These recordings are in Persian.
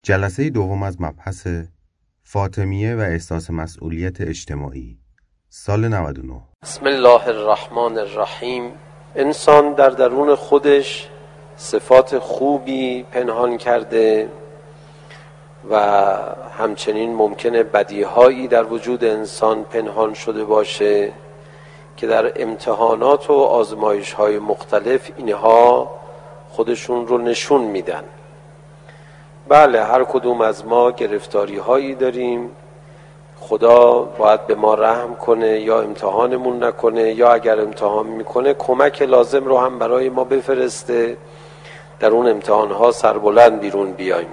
جلسه دوم از مبحث فاطمیه و احساس مسئولیت اجتماعی سال 99. بسم الله الرحمن الرحیم. انسان در درون خودش صفات خوبی پنهان کرده و همچنین ممکنه بدیهایی در وجود انسان پنهان شده باشه که در امتحانات و آزمایش‌های مختلف اینها خودشون رو نشون میدن. بله، هر کدوم از ما گرفتاری هایی داریم. خدا باید به ما رحم کنه یا امتحانمون نکنه، یا اگر امتحان میکنه کمک لازم رو هم برای ما بفرسته در اون امتحان ها سربلند بیرون بیاییم.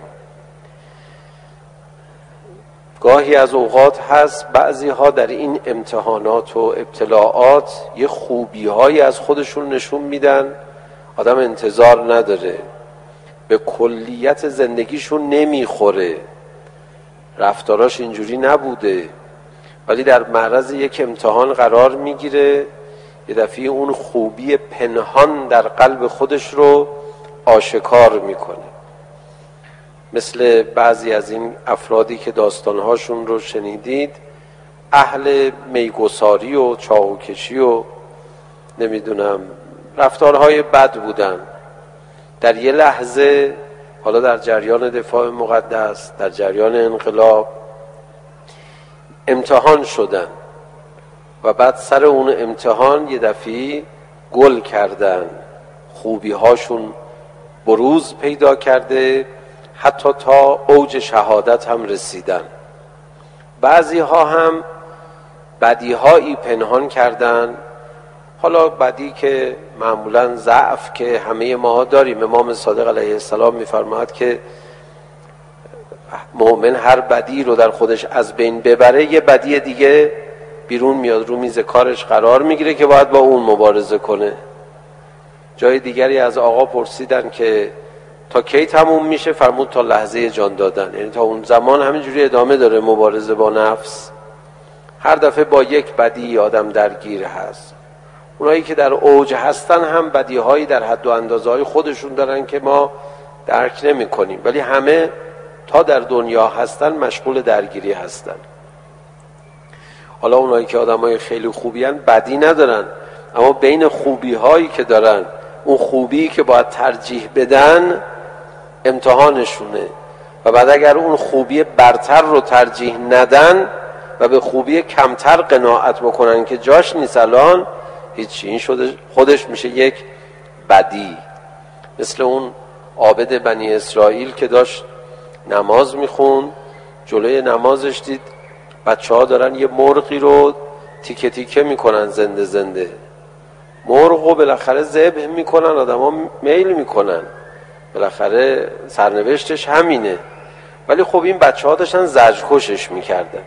گاهی از اوقات هست بعضی ها در این امتحانات و ابتلاعات یه خوبی هایی از خودشون نشون میدن، آدم انتظار نداره، به کلیت زندگیشون نمیخوره، رفتاراش اینجوری نبوده، ولی در معرض یک امتحان قرار میگیره، یه دفعه اون خوبی پنهان در قلب خودش رو آشکار میکنه. مثل بعضی از این افرادی که داستانهاشون رو شنیدید، اهل میگساری و چاقوکشی و نمیدونم رفتارهای بد بودن، در یه لحظه حالا در جریان دفاع مقدس، در جریان انقلاب امتحان شدن و بعد سر اون امتحان یه دفعه گل کردن، خوبی هاشون بروز پیدا کرده، حتی تا اوج شهادت هم رسیدن. بعضی ها هم بدی هایی پنهان کردن، حالا بدی که معمولا ضعف که همه ما داریم. امام صادق علیه السلام میفرماید که مؤمن هر بدی رو در خودش از بین ببره یه بدی دیگه بیرون میاد، رو میز کارش قرار میگیره که باید با اون مبارزه کنه. جای دیگری از آقا پرسیدن که تا کی تموم میشه؟ فرمود تا لحظه جان دادن، یعنی تا اون زمان همینجوری ادامه داره مبارزه با نفس. هر دفعه با یک بدی آدم درگیر هست. اونایی که در اوج هستن هم بدیهایی در حد و اندازه‌های خودشون دارن که ما درک نمی کنیم، ولی همه تا در دنیا هستن مشغول درگیری هستن. حالا اونایی که آدمای خیلی خوبی هن بدی ندارن، اما بین خوبی هایی که دارن اون خوبی که باید ترجیح بدن امتحانشونه، و بعد اگر اون خوبی برتر رو ترجیح ندن و به خوبی کمتر قناعت بکنن که جاش نیست الان، هیچی، این شده خودش میشه یک بدی. مثل اون عابد بنی اسرائیل که داشت نماز میخوند، جلوی نمازش دید بچه ها دارن یه مرغی رو تیکه تیکه میکنن، زنده زنده. مرغ رو بالاخره ذبح میکنن، آدم ها میل میکنن، بالاخره سرنوشتش همینه، ولی خب این بچه ها داشتن زجرکشش میکردن.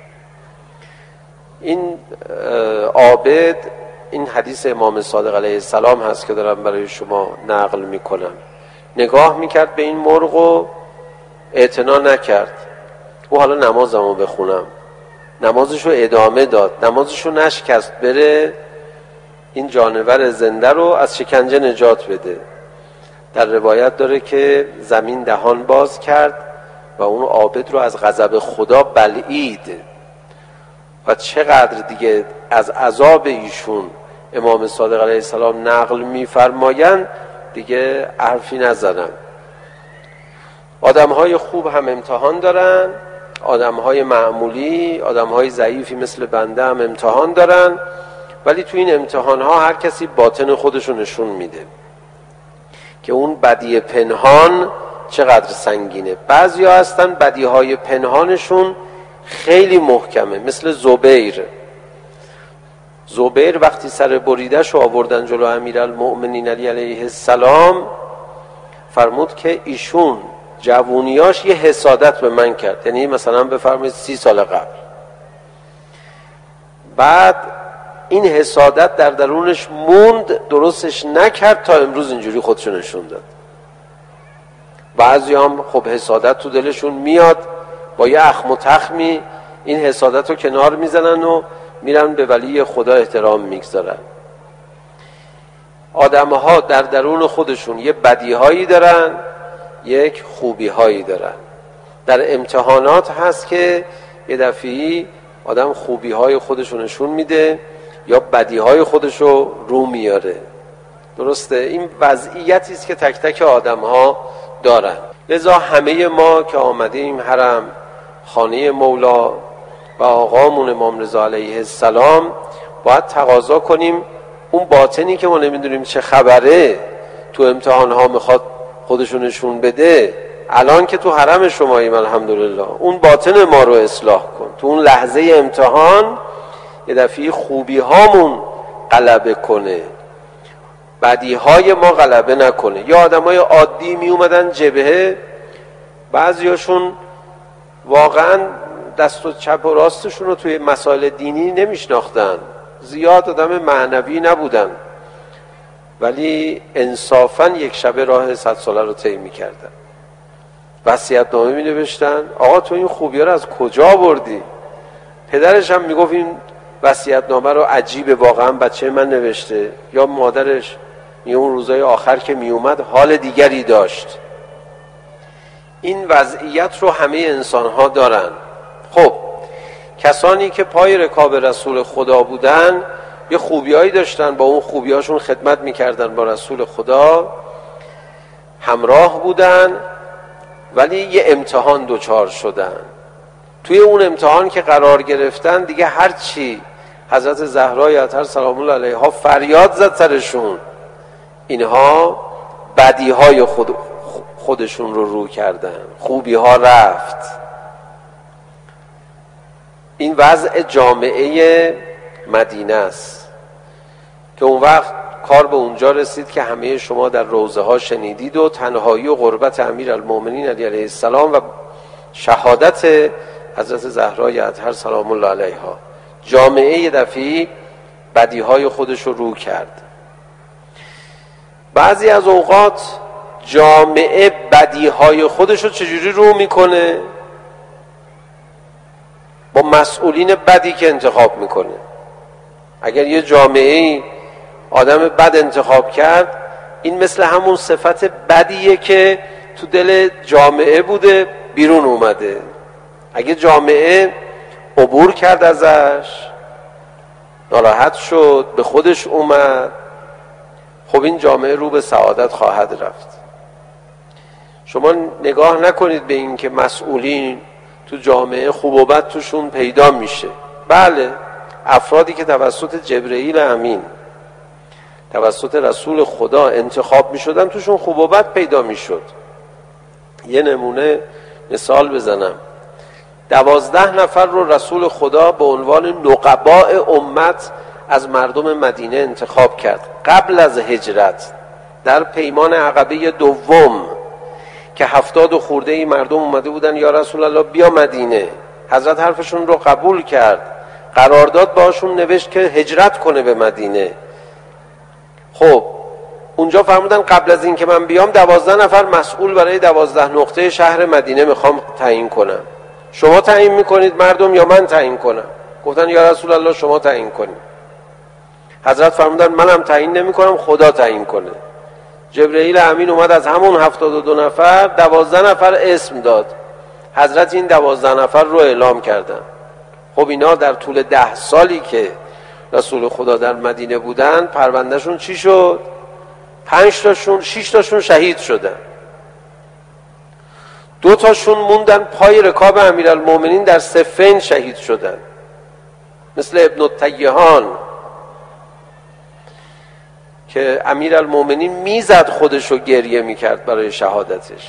این عابد، این حدیث امام صادق علیه السلام هست که دارم برای شما نقل میکنم، نگاه میکرد به این مرغ و اعتنا نکرد. او حالا نمازمو بخونم، نمازشو ادامه داد، نمازشو نشکست، بره این جانور زنده رو از شکنجه نجات بده. در روایت داره که زمین دهان باز کرد و اون عابد رو از غضب خدا بلعید. و چقدر دیگه از عذاب ایشون امام صادق علیه السلام نقل می‌فرمایند دیگه حرفی نزدن. آدم‌های خوب هم امتحان دارن، آدم‌های معمولی، آدم‌های ضعیفی مثل بنده هم امتحان دارن، ولی تو این امتحان‌ها هر کسی باطن خودشو نشون میده که اون بدی پنهان چقدر سنگینه. بعضیا هستن بدی‌های پنهانشون خیلی محکمه، مثل زبیر وقتی سر بریده‌شو آوردن جلو امیرالمؤمنین علی علیه السلام، فرمود که ایشون جوونیاش یه حسادت به من کرد، یعنی مثلا بفرمایید 30 سال قبل، بعد این حسادت در درونش موند، درستش نکرد تا امروز اینجوری خودشو نشون داد. بعضی هم خب حسادت تو دلشون میاد، با یه اخم و تخمی این حسادت رو کنار میزنن و میرن به ولی خدا احترام میگذارن. آدم‌ها در درون خودشون یه بدیهایی دارن، یک خوبی‌هایی دارن. در امتحانات هست که یه دفعی آدم خوبی‌های خودشو نشون میده یا بدی‌های خودشو رو میاره. درسته؟ این وضعیتی است که تک تک آدم‌ها دارن. لذا همه ما که آمدیم حرم خانه مولا و آقامون امام رضا علیه السلام باید تقاضا کنیم اون باطنی که ما نمیدونیم چه خبره تو امتحان‌ها میخواد خودشو نشون بده، الان که تو حرم شماییم الحمدلله، اون باطن ما رو اصلاح کن. تو اون لحظه امتحان یه دفعه خوبی هامون غلبه کنه، بدی های ما غلبه نکنه. یا آدمای عادی می اومدن جبهه، بعضیاشون واقعا دست و چپ و راستشون رو توی مسائل دینی نمیشناختن، زیاد آدم معنوی نبودن، ولی انصافا یک شبه راه 100 ساله رو طی می‌کردن. وصیت‌نامه می‌نوشتن آقا تو این خوبی‌ها رو از کجا بردی؟ پدرش هم میگفت این وصیت‌نامه رو عجیبه واقعا بچه من نوشته، یا مادرش میگه اون روزای آخر که میومد حال دیگری داشت. این وضعیت رو همه انسان‌ها دارن. خب کسانی که پای رکاب رسول خدا بودن یه خوبیایی داشتن، با اون خوبیاشون خدمت میکردن، با رسول خدا همراه بودن، ولی یه امتحان دوچار شدن. توی اون امتحان که قرار گرفتن دیگه هرچی حضرت زهرای اطهر سلام الله علیها فریاد زد سرشون، اینها بدیهای خودشون رو کردن، خوبی ها رفت. این وضع جامعه مدینه است که اون وقت کار به اونجا رسید که همه شما در روضه ها شنیدید و تنهایی و غربت امیرالمومنین علی علیه السلام و شهادت حضرت زهرای اطهر سلام الله علیها. جامعه یه دفعی بدیهای خودش رو کرد. بعضی از اوقات جامعه بدیهای خودش رو چجوری رو میکنه؟ با مسئولین بدی که انتخاب میکنه. اگر یه جامعه آدم بد انتخاب کرد، این مثل همون صفت بدیه که تو دل جامعه بوده بیرون اومده. اگه جامعه عبور کرد ازش، ناراحت شد، به خودش اومد، خب این جامعه رو به سعادت خواهد رفت. شما نگاه نکنید به این که مسئولین تو جامعه خوب و بد توشون پیدا میشه. بله، افرادی که توسط جبرئیل امین، توسط رسول خدا انتخاب میشدن توشون خوب و بد پیدا میشد. یه نمونه مثال بزنم. 12 نفر رو رسول خدا به عنوان نقباء امت از مردم مدینه انتخاب کرد قبل از هجرت، در پیمان عقبه دوم که 70 خورده ای مردم اومده بودن یا رسول الله بیا مدینه. حضرت حرفشون رو قبول کرد، قرارداد باشون نوشت که هجرت کنه به مدینه. خب اونجا فرمودن قبل از این که من بیام 12 نفر مسئول برای 12 نقطه شهر مدینه میخوام تعیین کنم. شما تعیین میکنید مردم یا من تعیین کنم؟ گفتن یا رسول الله شما تعیین کنید. حضرت فرمودن منم تعیین نمیکنم، خدا تعیین کنه. جبرئیل امین اومد از همون 72 نفر 12 نفر اسم داد. حضرت این 12 نفر رو اعلام کردن. خب اینا در طول 10 سالی که رسول خدا در مدینه بودن پروندهشون چی شد؟ 6 تاشون شهید شدن، 2 تاشون موندن پای رکاب امیرالمومنین در صفین شهید شدن، مثل ابن التیهان که امیرالمومنین میزد خودشو گریه میکرد برای شهادتش.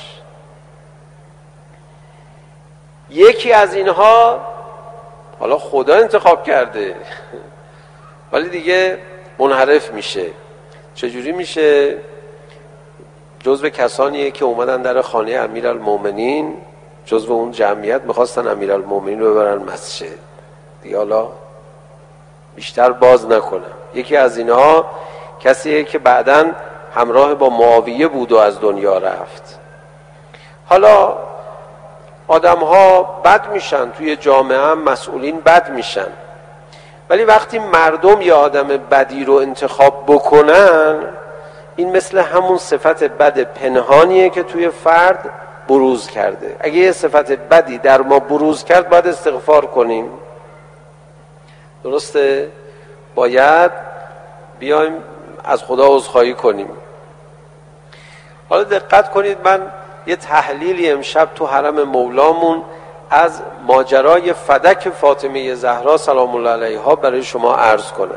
یکی از اینها حالا خدا انتخاب کرده ولی دیگه منحرف میشه. چجوری میشه؟ جزو کسانیه که اومدن در خانه امیرالمومنین، جزو اون جمعیت میخواستن امیرالمومنین رو ببرن مسجد، دیگه حالا بیشتر باز نکنم. یکی از اینها کسیه که بعداً همراه با معاویه بود و از دنیا رفت. حالا آدم ها بد میشن، توی جامعه هم مسئولین بد میشن، ولی وقتی مردم یه آدم بدی رو انتخاب بکنن، این مثل همون صفت بد پنهانیه که توی فرد بروز کرده. اگه یه صفت بدی در ما بروز کرد باید استغفار کنیم، درسته؟ باید بیایم از خدا عذرخواهی کنیم. حالا دقت کنید، من یه تحلیلی امشب تو حرم مولامون از ماجرای فدک فاطمه زهرا سلام الله علیها برای شما عرض کنم.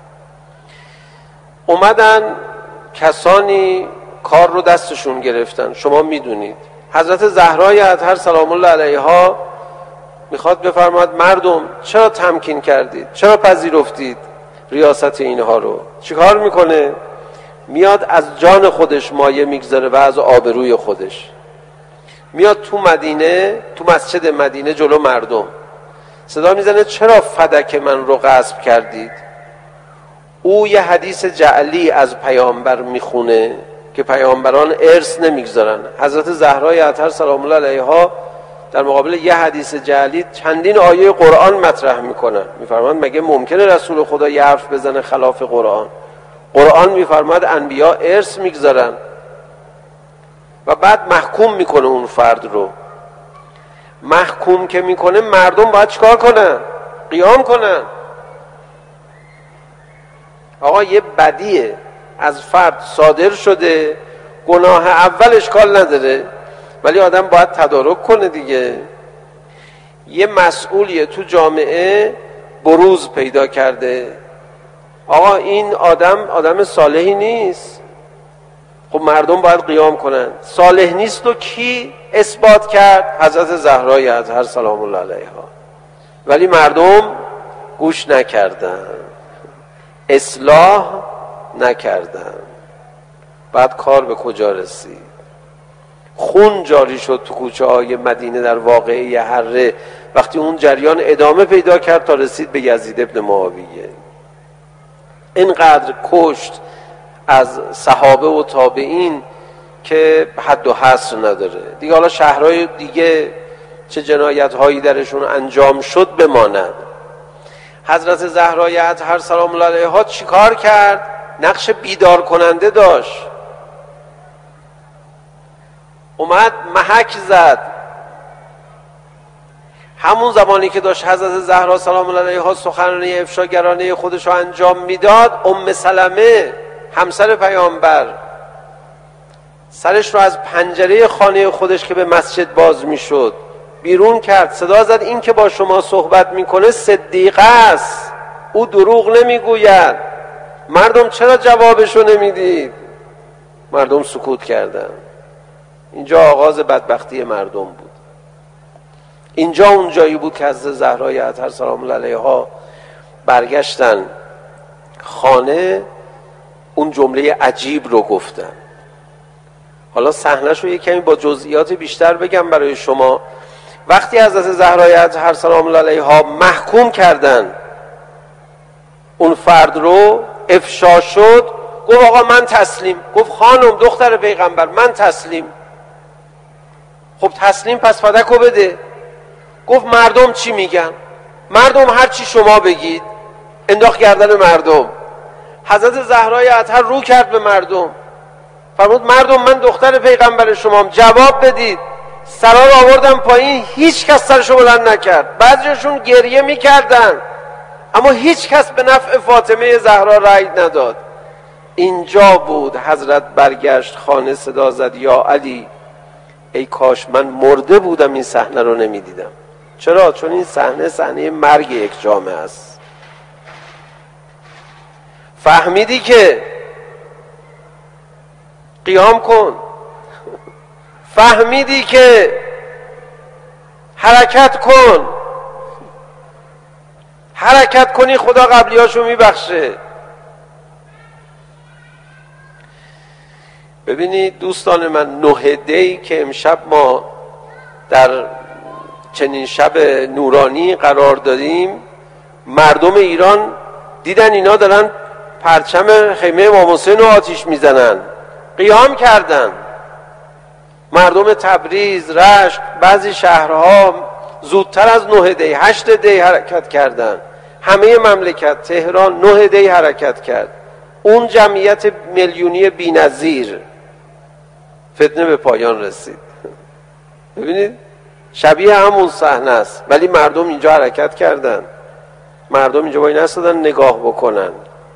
اومدن کسانی کار رو دستشون گرفتن. شما میدونید حضرت زهرای اطهر سلام الله علیها میخواد بفرماد مردم چرا تمکین کردید؟ چرا پذیرفتید ریاست اینها رو؟ چیکار میکنه؟ میاد از جان خودش مایه میگذاره و از آبروی خودش میاد تو مدینه، تو مسجد مدینه جلو مردم صدا میزنه چرا فدک من رو غصب کردید؟ او یه حدیث جعلی از پیامبر میخونه که پیامبران ارث نمیگذارن. حضرت زهرای اطهر سلام الله علیها در مقابل یه حدیث جعلی چندین آیه قرآن مطرح میکنن. میفرماند مگه ممکنه رسول خدا یه حرف بزنه خلاف قرآن؟ قرآن میفرماید انبیا ارث میگذارن و بعد محکوم میکنه اون فرد رو. محکوم که میکنه مردم باید چیکار کنن؟ قیام کنن. آقا یه بدیه از فرد صادر شده، گناه اول اشکال نداره ولی آدم باید تدارک کنه دیگه. یه مسئولیه تو جامعه بروز پیدا کرده، آقا این آدم صالحی نیست، خب مردم باید قیام کنن. صالح نیست و کی اثبات کرد؟ حضرت زهرای اطهر سلام الله علیها. ولی مردم گوش نکردن، اصلاح نکردن. بعد کار به کجا رسید؟ خون جاری شد تو کوچه های مدینه در واقعه حره وقتی اون جریان ادامه پیدا کرد تا رسید به یزید ابن معاویه. اینقدر کشت از صحابه و تابعین که حد و حصر نداره دیگه. حالا شهرهای دیگه چه جنایت هایی درشون انجام شد بماند. حضرت زهرای اطهر سلام الله علیها چی کار کرد؟ نقش بیدار کننده داشت. اومد محک زد. همون زمانی که داشت حضرت زهرا سلام الله علیها سخنرانی افشاگرانه خودش رو انجام میداد، ام سلمه همسر پیامبر سرش رو از پنجره خانه خودش که به مسجد باز میشد بیرون کرد، صدا زد این که با شما صحبت میکنه صدیقه است، او دروغ نمیگوید. مردم چرا جوابشو نمیدید؟ مردم سکوت کردن. اینجا آغاز بدبختی مردم بود. اینجا اون جایی بود که حضرت زهرای اطهر سلام الله علیها برگشتن خانه، اون جمله عجیب رو گفتن. حالا صحنه‌شو یک کمی با جزئیات بیشتر بگم برای شما. وقتی حضرت زهرای اطهر سلام الله علیها محکوم کردن اون فرد رو، افشا شد، گفت آقا من تسلیم. گفت خانم دختر پیغمبر من تسلیم. خب تسلیم پس فدکو بده. گفت مردم چی میگن؟ مردم هر چی شما بگید. انداخت گردن مردم. حضرت زهرای اطهر رو کرد به مردم، فرمود مردم من دختر پیغمبر شمام، جواب بدید. سرا رو آوردن پایین، هیچ کس سرشو بلند نکرد. بعضیشون گریه میکردن اما هیچ کس به نفع فاطمه زهرا رأی نداد. اینجا بود حضرت برگشت خانه، صدا زد یا علی ای کاش من مرده بودم این صحنه رو نمیدیدم. چرا؟ چون این صحنه مرگ یک جامعه است. فهمیدی که قیام کن، فهمیدی که حرکت کن. حرکت کنی خدا قبلیاشو میبخشه. ببینید دوستان من، 9 دی که امشب ما در چنین شب نورانی قرار دادیم، مردم ایران دیدن اینا دارن پرچم خیمه امام حسین رو آتیش میزنن، قیام کردن. مردم تبریز، رشت، بعضی شهرها زودتر از 9 دی 8 دی حرکت کردن. همه مملکت، تهران 9 دی حرکت کرد. اون جمعیت میلیونی بی‌نظیر، فتنه به پایان رسید. ببینید شبیه همون صحنه است، ولی مردم اینجا حرکت کردن، مردم اینجا وای نستادن نگاه بکنن.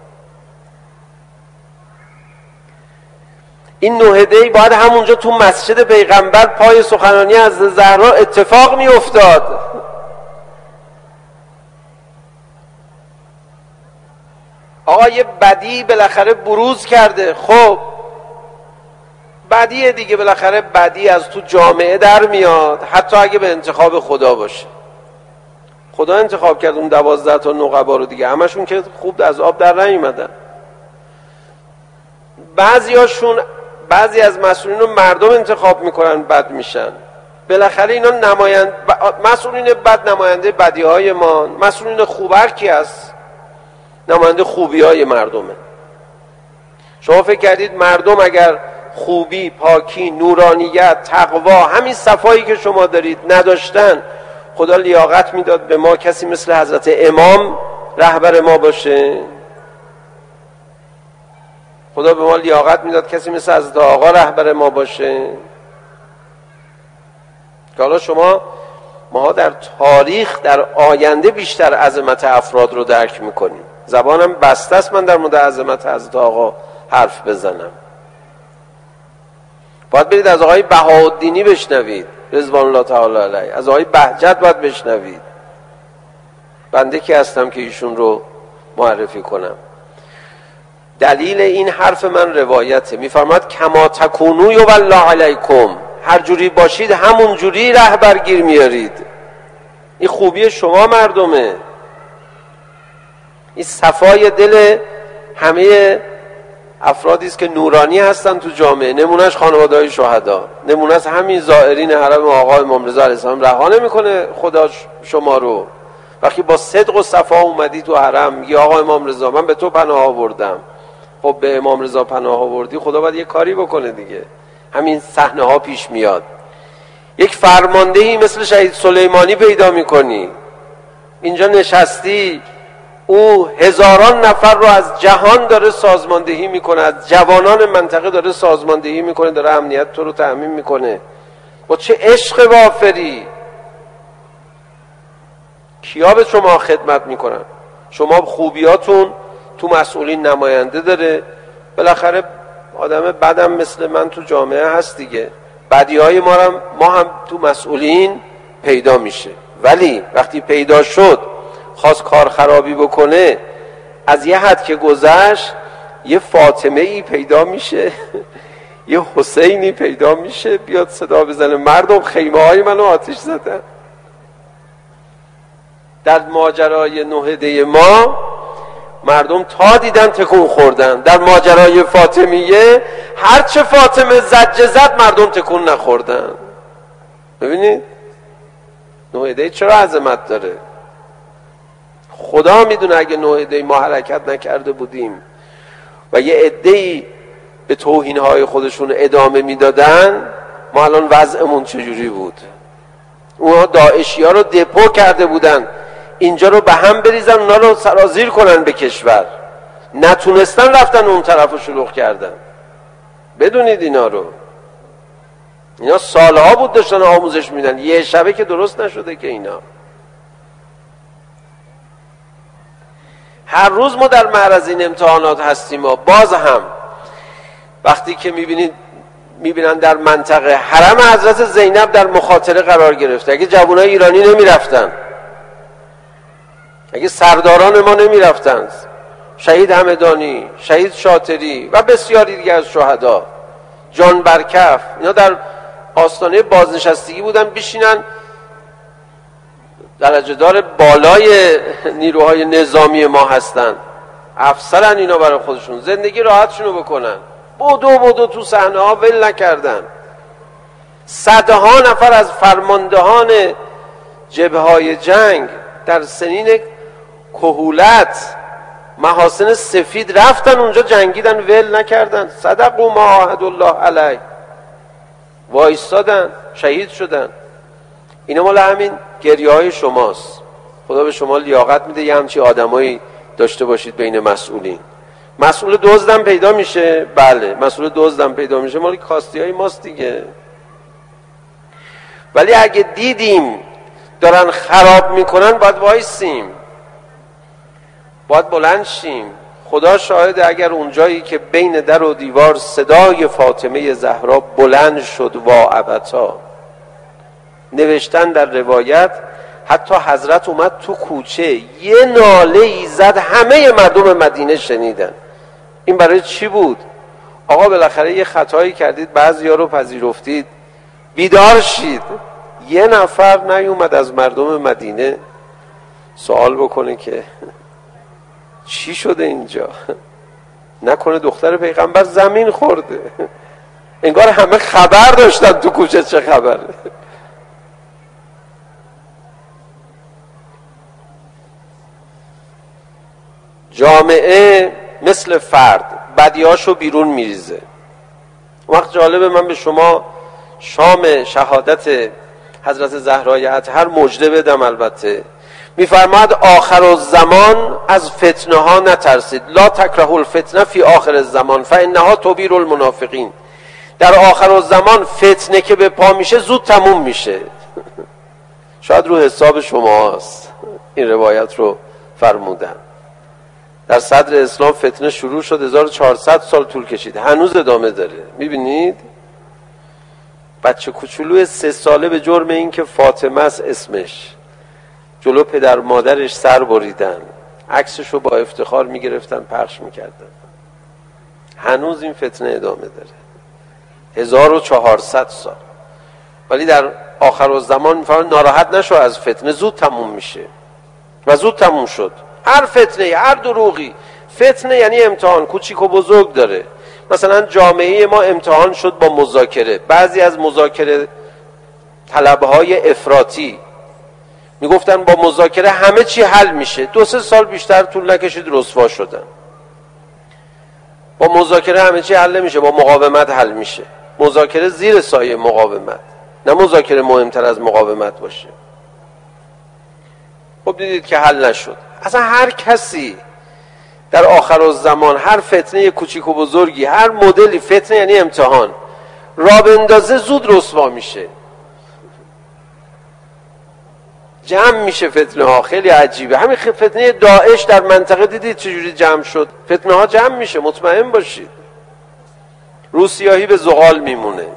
این نوحده‌ای باید همونجا تو مسجد پیغمبر پای سخنرانی حضرت زهرا اتفاق می افتاد. آقا یه بدی بالاخره بروز کرده، خب بدیه دیگه، بالاخره بدی از تو جامعه در میاد، حتی اگه به انتخاب خدا باشه. خدا انتخاب کرد اون 12 تا نقبا رو دیگه، همشون که خوب از آب در نیومدن. بعضی از مسئولین رو مردم انتخاب میکنن بد میشن. بالاخره اینا مسئولین بد نماینده بدی های ما، مسئولین خوب هر کی هست نماینده خوبی های مردمه. شما فکر کردید مردم اگر خوبی، پاکی، نورانیت، تقوا، همین صفایی که شما دارید نداشتن، خدا لیاقت میداد به ما کسی مثل حضرت امام رهبر ما باشه؟ خدا به ما لیاقت میداد کسی مثل حضرت آقا رهبر ما باشه؟ که حالا ما در تاریخ در آینده بیشتر عظمت افراد رو درک میکنیم. زبانم بسته است من در مورد عظمت حضرت آقا حرف بزنم. باید برید از آقای بهاءالدینی بشنوید رضوان الله تعالی علیه، از آقای بهجت باید بشنوید. بنده کی هستم که ایشون رو معرفی کنم؟ دلیل این حرف من روایته، میفرماد کما تکونو یولا علیکم، هر جوری باشید همون جوری رهبرگیر میارید. این خوبی شما مردمه، این صفای دل همه افرادی است که نورانی هستن تو جامعه. نمونهش خانواده‌های شهدا، نمونهش همین زائرین حرم آقا امام رضا علیه السلام. رها نمیکنه خدا شما رو. وقتی با صدق و صفا اومدی تو حرم میگی آقا امام رضا من به تو پناه آوردم، خب به امام رضا پناه آوردی، خدا باید یه کاری بکنه دیگه. همین صحنه ها پیش میاد. یک فرماندهی مثل شهید سلیمانی پیدا میکنی، اینجا نشستی، او هزاران نفر رو از جهان داره سازماندهی میکنه، از جوانان منطقه داره سازماندهی میکنه، داره امنیت تو رو تأمین میکنه. با چه عشق وافری. کیا به شما خدمت میکنن؟ شما خوبیاتون تو مسئولین نماینده داره. بالاخره آدم بدم مثل من تو جامعه هست دیگه، بدیهای ما هم تو مسئولین پیدا میشه. ولی وقتی پیدا شد خواست کار خرابی بکنه، از یه حد که گذشت یه فاطمه ای پیدا میشه یه حسینی پیدا میشه بیاد صدا بزنه مردم خیمه های منو آتش زدن. در ماجرای نوحده ما مردم تا دیدن تکون خوردن. در ماجرای فاطمیه هرچه فاطمه زجه زد مردم تکون نخوردن. ببینید نوحده چرا عظمت داره. خدا میدونه اگه نوحده ما حرکت نکرده بودیم و یه عده‌ای به توهین‌های خودشون ادامه میدادن، ما الان وضعمون چجوری بود. اونها داعشی‌ها رو دپو کرده بودن اینجا رو به هم بریزن، اونا رو سرازیر کنن به کشور، نتونستن رفتن اون طرف رو شلوغ کردن. بدونید اینا رو، اینا سالها بود داشتن آموزش میدن، یه شبه که درست نشده که اینا. هر روز ما در معرض این امتحانات هستیم. ما باز هم وقتی که میبینن در منطقه حرم حضرت زینب در مخاطره قرار گرفته، اگه جوانای ایرانی نمیرفتن، اگه سرداران ما نمیرفتن، شهید همدانی، شهید شاطری و بسیاری دیگه از شهدا، جان برکف، اینا در آستانه بازنشستگی بودن بشینن، درجه دار بالای نیروهای نظامی ما هستن، افسرن اینا، برای خودشون زندگی راحتشونو بکنن، بدو تو صحنه ها ول نکردن. صدها نفر از فرماندهان جبهه های جنگ در سنین کهولت، محاسن سفید رفتن اونجا جنگیدن، ول نکردن. صدقوا ما عاهد الله علیه، وایستادن، شهید شدن. اینا مال همین گریه های شماست. خدا به شما لیاقت میده یه همچی آدمایی داشته باشید بین مسئولین. مسئول دزدم پیدا میشه، بله مسئول دزدم پیدا میشه، مال کاستی های ماست دیگه. ولی اگه دیدیم دارن خراب میکنن باید وایسیم، باید بلند شیم. خدا شاهده اگر اونجایی که بین در و دیوار صدای فاطمه زهرا بلند شد وا ابتا، نوشتن در روایت حتی حضرت اومد تو کوچه یه ناله ای زد، همه مردم مدینه شنیدن. این برای چی بود؟ آقا بالاخره یه خطایی کردید، بعضیا رو پذیرفتید، بیدار شید. یه نفر نیومد از مردم مدینه سوال بکنه که چی شده اینجا؟ نکنه دختر پیغمبر زمین خورده؟ انگار همه خبر داشتن تو کوچه چه خبره. جامعه مثل فرد بدیاشو بیرون میریزه. وقت جالبه من به شما شام شهادت حضرت زهرای اطهر مژده بدم. البته میفرماد آخر الزمان از فتنه ها نترسید، لا تکره الفتنه فی آخر الزمان فانها تبیر المنافقین. در آخر الزمان فتنه که به پا میشه زود تموم میشه. شاید رو حساب شما هست این روایت رو فرمودن. در صدر اسلام فتنه شروع شد، 1400 سال طول کشید، هنوز ادامه داره. میبینید بچه کوچولوی 3 ساله به جرم این که فاطمه است اسمش، جلو پدر مادرش سر بریدن، عکسش رو با افتخار میگرفتن پخش میکردن. هنوز این فتنه ادامه داره 1400 سال. ولی در آخر الزمان میفرمایند ناراحت نشو از فتنه، زود تموم میشه. و زود تموم شد. هر فتنه، هر دروغی، فتنه یعنی امتحان کوچیک و بزرگ داره. مثلا جامعه ما امتحان شد با مذاکره. بعضی از مذاکره طلبهای افراطی میگفتن با مذاکره همه چی حل میشه. 2-3 سال بیشتر طول نکشید رسوا شدن. با مذاکره همه چی حل نمیشه، با مقاومت حل میشه. مذاکره زیر سایه مقاومت، نه مذاکره مهمتر از مقاومت باشه. خب دیدید که حل نشد. اصلا هر کسی در آخر الزمان هر فتنه کوچیک و بزرگی، هر مدلی، فتنه یعنی امتحان، را بندازه زود رسوا میشه، جمع میشه فتنه ها. خیلی عجیبه. همین فتنه داعش در منطقه دیدید چجوری جمع شد؟ فتنه ها جمع میشه، مطمئن باشید. رو سیاهی به زغال میمونه.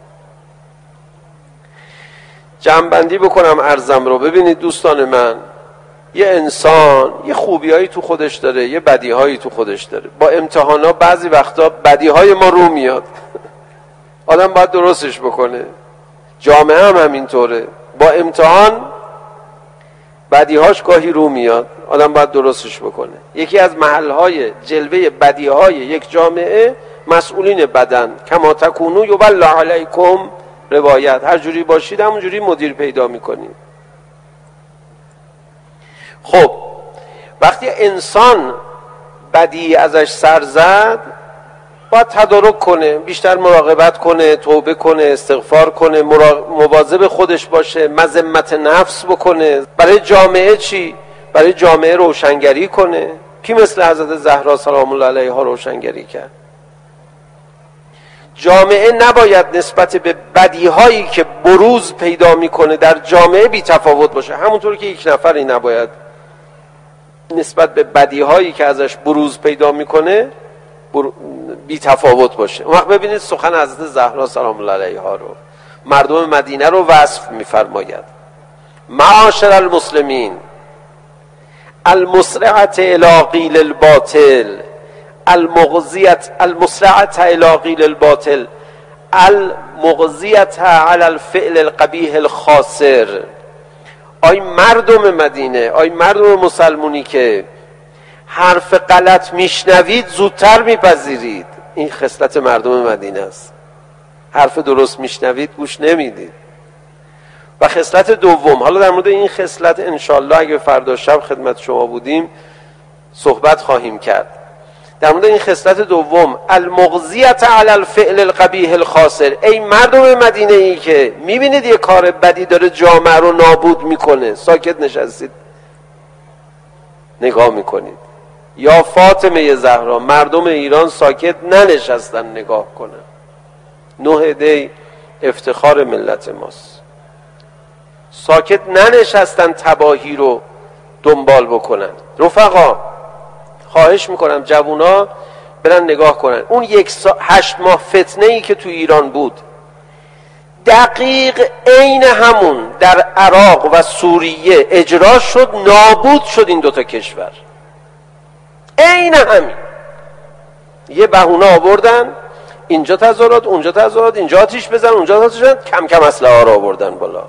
جمع بندی بکنم عرضم رو. ببینید دوستان من، یه انسان یه خوبیایی تو خودش داره، یه بدیهایی تو خودش داره. با امتحانا بعضی وقتا بدیهای ما رو میاد. آدم باید درستش بکنه. جامعه هم همینطوره. با امتحان بدیهاش گاهی رو میاد، آدم باید درستش بکنه. یکی از محلهای جلوه بدیهای یک جامعه مسئولین بدن، کما تکونو یولا علیکم، روایت. هر جوری باشید همون جوری مدیر پیدا میکنید. خب وقتی انسان بدی ازش سر زد باید تدارک کنه، بیشتر مراقبت کنه، توبه کنه، استغفار کنه، مواظب خودش باشه، مذمت نفس بکنه. برای جامعه چی؟ برای جامعه روشنگری کنه. کی مثل حضرت زهرا سلام الله علیها روشنگری کرد؟ جامعه نباید نسبت به بدیهایی که بروز پیدا میکنه در جامعه بی تفاوت باشه. همونطور که یک نفری نباید نسبت به بدیهایی که ازش بروز پیدا میکنه بی تفاوت باشه. اون وقت ببینید سخن حضرت زهرا سلام الله علیها رو، مردم مدینه رو وصف میفرماید: معاشر المسلمین المسرعة الی قیل الباطل، المسرعة الی قیل الباطل، المغزیة علی الفعل القبیح الخاسر. آی مردم مدینه، آی مردم مسلمونی که حرف غلط میشنوید زودتر میپذیرید. این خصلت مردم مدینه است. حرف درست میشنوید گوش نمیدید. و خصلت دوم، حالا در مورد این خصلت انشالله اگه فردا شب خدمت شما بودیم صحبت خواهیم کرد. در مورد این خصلت دوم، المغزیة علی الفعل القبیح الخاسر. ای مردم مدینه ای که میبینید یه کار بدی داره جامعه رو نابود میکنه، ساکت نشستید نگاه میکنید. یا فاطمه زهرا، مردم ایران ساکت ننشستن نگاه کنن. 9 دی افتخار ملت ماست. ساکت ننشستن تباهی رو دنبال بکنن. رفقا خواهش میکنم جوونا برن نگاه کنن اون 8 ماه فتنه ای که تو ایران بود دقیق عین همون در عراق و سوریه اجرا شد، نابود شد این دوتا کشور. عین همین. یه بهونه آوردن، اینجا تظاهرات، اونجا تظاهرات، اینجا آتیش بزن، اونجا آتیش بزن، کم کم اسلحه ها رو آوردن بالا.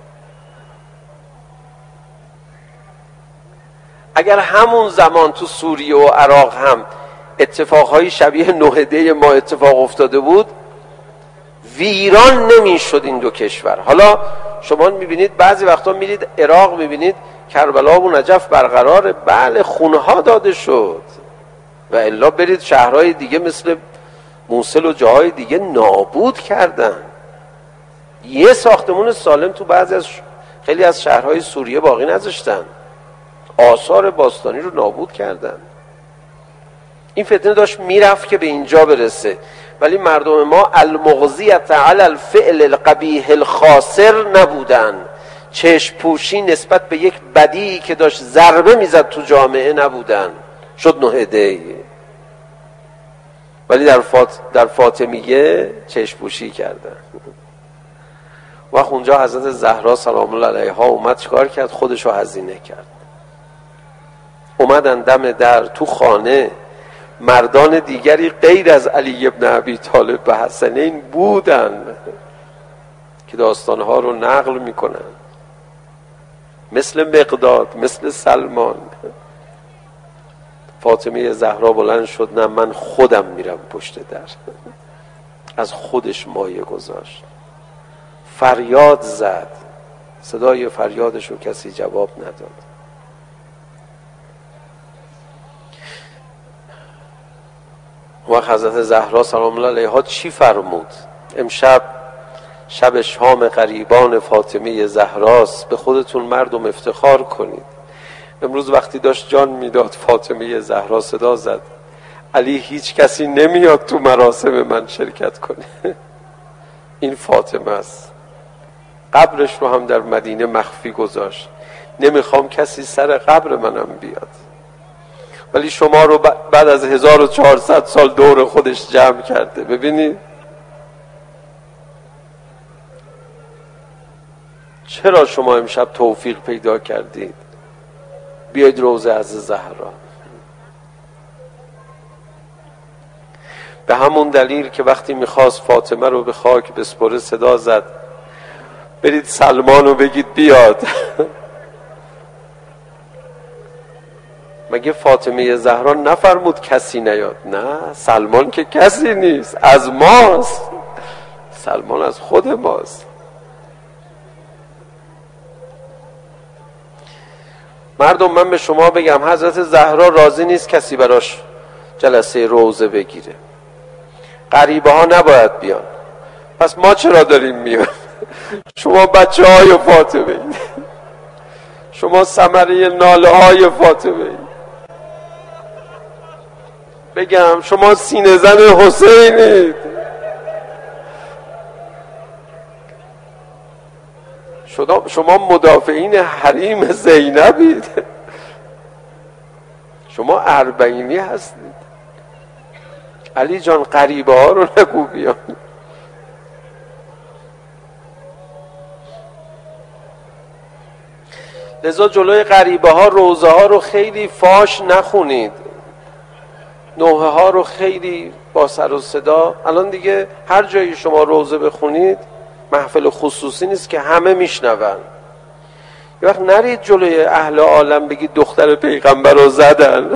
اگر همون زمان تو سوریه و عراق هم اتفاقهای شبیه 9/11 ما اتفاق افتاده بود، ویران نمیشد این دو کشور. حالا شما میبینید بعضی وقتا میرید عراق میبینید کربلا و نجف برقراره، بله خونها داده شد، و الا برید شهرهای دیگه مثل موصل و جاهای دیگه نابود کردن. یه ساختمون سالم تو خیلی از شهرهای سوریه باقی نذاشتن، آثار باستانی رو نابود کردن. این فتنه داشت میرفت که به اینجا برسه، ولی مردم ما المغزیت علی الفعل القبیح الخاسر نبودن، چشم پوشی نسبت به یک بدی که داشت ضربه میزد تو جامعه نبودن. شد 9/11. ولی در فاطمیه چشم پوشی کردن. و اونجا حضرت زهرا سلام الله علیها اومد چیکار کرد؟ خودشو هزینه کرد. اومدن دم در تو خانه، مردان دیگری غیر از علی ابن ابی طالب و حسنین بودن که داستانها رو نقل میکنن، مثل مقداد، مثل سلمان. فاطمه زهرا بلند شد، نه من خودم میرم پشت در. از خودش مایه گذاشت، فریاد زد، صدای فریادش رو کسی جواب نداد. و حضرت زهرا سلام الله علیها چی فرمود؟ امشب شب شام غریبان فاطمه زهراست، به خودتون مردم افتخار کنید. امروز وقتی داشت جان میداد فاطمه زهرا صدا زد علی هیچ کسی نمیاد تو مراسم من شرکت کنه. این فاطمه است. قبرش رو هم در مدینه مخفی گذاشت، نمیخوام کسی سر قبر منم بیاد. ولی شما رو بعد از 1400 سال دور خودش جمع کرده. ببینید چرا شما امشب توفیق پیدا کردید بیاید روضه از زهرا؟ به همون دلیل که وقتی میخواست فاطمه رو به خاک بسپره صدا زد برید سلمان رو بگید بیاد. مگه فاطمه زهرا نفرمود کسی نیاد؟ نه، سلمان که کسی نیست، از ماست. سلمان از خود ماست. مردم من به شما بگم حضرت زهرا راضی نیست کسی براش جلسه روضه بگیره. غریبه ها نباید بیان. پس ما چرا داریم میان؟ شما بچه های فاطمه، شما ثمره ناله های فاطمه. بگم شما سینه زن حسینید. شما مدافعین حریم زینبید. شما اربعینی هستید. علی جان غریبه ها رو نگو بیان. لذا جلوی غریبه ها روضه ها رو خیلی فاش نخونید، نوحه ها رو خیلی با سر و صدا. الان دیگه هر جایی شما روضه بخونید محفل خصوصی نیست که همه میشنون. یه وقت نرید جلوی اهل عالم بگید دختر پیغمبر رو زدن.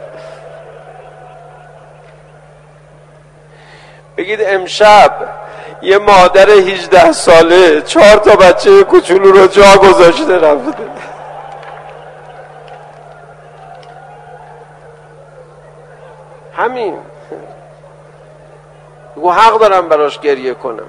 بگید امشب یه مادر 18 ساله 4 تا بچه کوچولو رو جا گذاشته رفته. همین بگو حق دارم براش گریه کنم.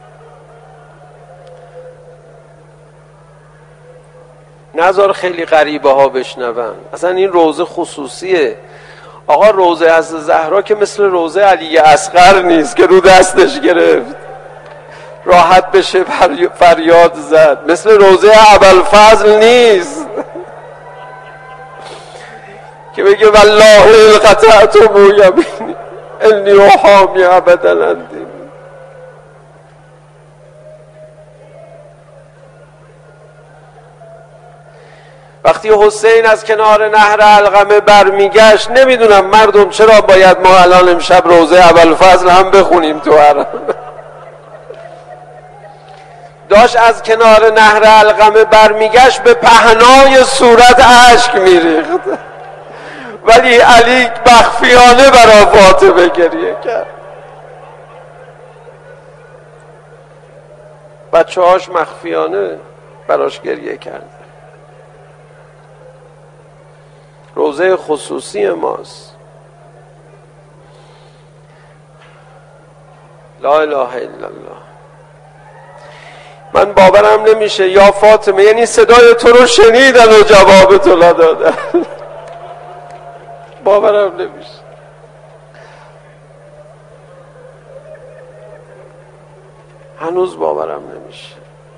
نذار خیلی غریبه ها بشنون. اصلا این روضه خصوصیه. آقا روضه از زهرا که مثل روضه علی اصغر نیست که رو دستش گرفت. راحت بشه فریاد زد. مثل روضه ابوالفضل نیست که بگه والله ان قطعتم یمینی انی احامی ابدا عندی. وقتی حسین از کنار نهر علقمه برمیگشت، نمیدونم مردم چرا باید ما الان امشب روضه ابوالفضل هم بخونیم تو حرم. داشت از کنار نهر علقمه برمیگشت، به پهنای صورت اشک میریخت، ولی علی مخفیانه برای فاطمه گریه کرد. بچه هاش مخفیانه براش گریه کرد. روضه خصوصی ماست. لا اله الا الله. من باورم نمیشه یا فاطمه، یعنی صدای تو رو شنیدن و جواب تو ندادن. باورم نمیشه. هنوز باورم نمیشه.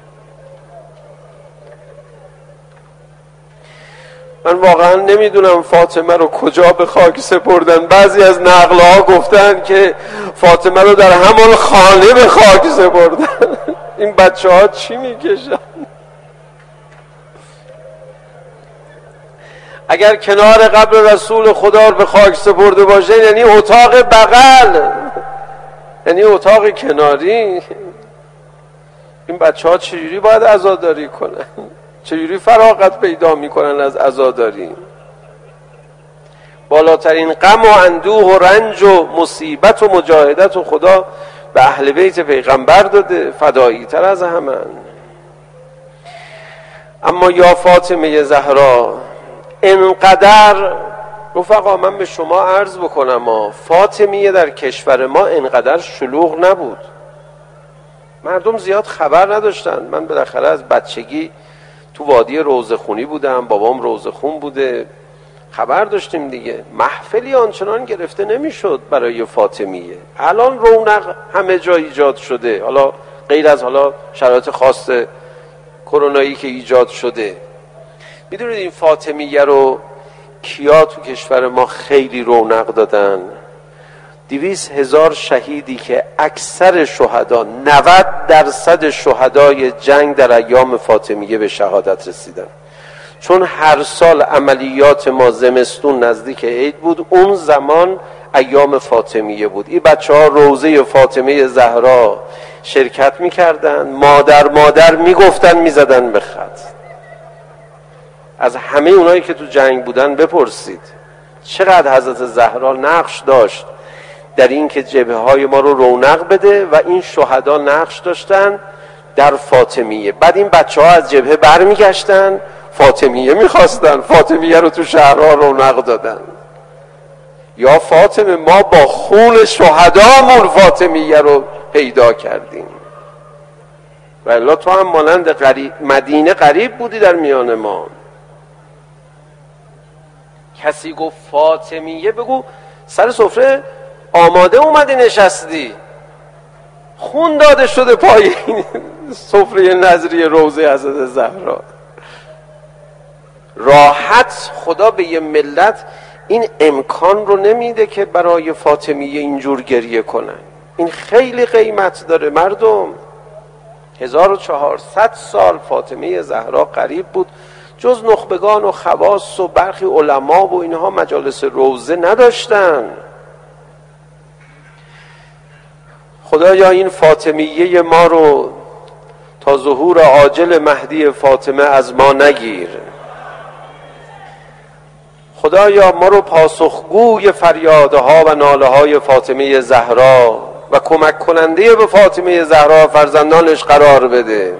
من واقعا نمیدونم فاطمه رو کجا به خاک سپردن. بعضی از نقل‌ها گفتن که فاطمه رو در همان خانه به خاک سپردن. این بچه ها چی میکشن؟ اگر کنار قبر رسول خدا رو به خاک سپرده باشه، یعنی اتاق بغل، یعنی اتاق کناری. این بچه ها چجوری باید عزاداری کنن؟ چجوری فراغت پیدا میکنن از عزاداری؟ بالاترین غم و اندوه و رنج و مصیبت و مجاهدت و خدا به اهل بیت پیغمبر داده، فدایی تر از همه. اما یا فاطمه زهرا، انقدر رفقا من به شما عرض بکنم، فاطمیه در کشور ما انقدر شلوغ نبود. مردم زیاد خبر نداشتن. من بالاخره از بچگی تو وادی روضه‌خونی بودم، بابام روضه‌خون بوده، خبر داشتیم دیگه. محفلی آنچنان گرفته نمیشد برای فاطمیه. الان رونق همه جا ایجاد شده، حالا غیر از حالا شرایط خاص کرونایی که ایجاد شده. میدونید این فاطمیه رو کیا تو کشور ما خیلی رونق دادن؟ 200,000 شهیدی که اکثر شهدا، 90% شهدای جنگ در ایام فاطمیه به شهادت رسیدن. چون هر سال عملیات ما زمستون نزدیک عید بود، اون زمان ایام فاطمیه بود. این بچه ها روضه فاطمه زهرا شرکت میکردن، مادر میگفتن، میزدن به خط. از همه اونایی که تو جنگ بودن بپرسید چقدر حضرت زهرا نقش داشت در این که جبهه های ما رو رونق بده، و این شهدا نقش داشتن در فاطمیه. بعد این بچه ها از جبهه برمیگشتن، فاطمیه میخواستن، فاطمیه رو تو شهرها رونق دادن. یا فاطمه ما با خون شهدامون فاطمیه رو پیدا کردیم، و الا تو هم مانند مدینه غریب بودی در میان ما. کسی گفت فاطمیه، بگو سر سفره آماده اومدی نشستی، خون داده شده پای سفره نظری روضه حضرت زهرا. راحت خدا به یه ملت این امکان رو نمیده که برای فاطمیه اینجور گریه کنن. این خیلی قیمت داره مردم. 1400 سال فاطمه زهرا غریب بود، جز نخبگان و خواص و برخی علما و اینها مجالس روضه نداشتن. خدایا این فاطمیه ما رو تا ظهور عاجل مهدی فاطمه از ما نگیر. خدایا ما رو پاسخگوی فریادها و ناله‌های فاطمه زهرا و کمک کننده به فاطمه زهرا فرزندانش قرار بده.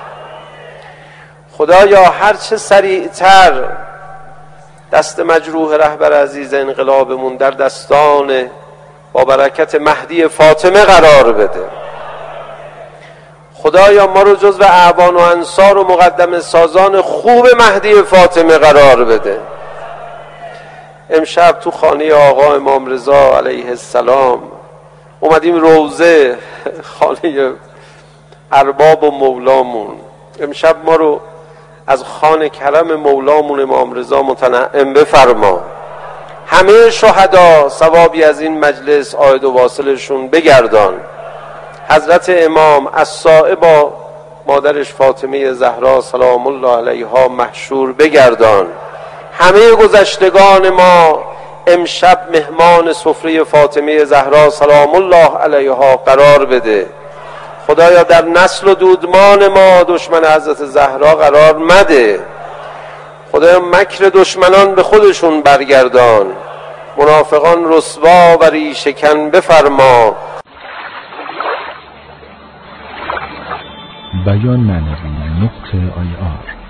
خدایا هرچه سریعتر دست مجروح رهبر عزیز انقلابمون در دستان با برکت مهدی فاطمه قرار بده. خدایا ما رو جزو اعوان و انصار و مقدم سازان خوب مهدی فاطمه قرار بده. امشب تو خانه آقا امام رضا علیه السلام اومدیم روضه، خانه ارباب و مولامون، امشب ما رو از خوان کرم مولامون امام رضا متنعم بفرما. همه شهدا ثوابی از این مجلس عاید و واصلشون بگردان. حضرت امام الساعه با مادرش فاطمه زهرا سلام الله علیها محشور بگردان. همه گذشتگان ما امشب مهمان سفره فاطمه زهرا سلام الله علیها قرار بده. خدایا در نسل و دودمان ما دشمن حضرت زهرا قرار مده. خدایا مکر دشمنان به خودشون برگردان، منافقان رسوا و ریشه‌کن بفرما. بیان معنوی .ir